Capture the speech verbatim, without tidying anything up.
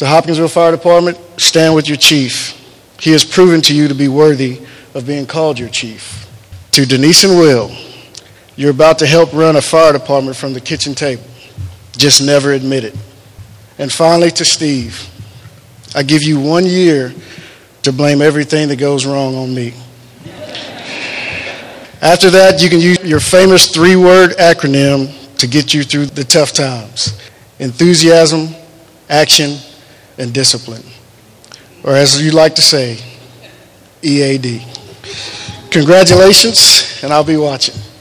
The Hopkinsville Fire Department, stand with your chief. He has proven to you to be worthy of being called your chief. To Denise and Will, you're about to help run a fire department from the kitchen table. Just never admit it. And finally, to Steve, I give you one year to blame everything that goes wrong on me. After that, you can use your famous three-word acronym to get you through the tough times: enthusiasm, action, and discipline. Or as you like to say, E A D. Congratulations, and I'll be watching.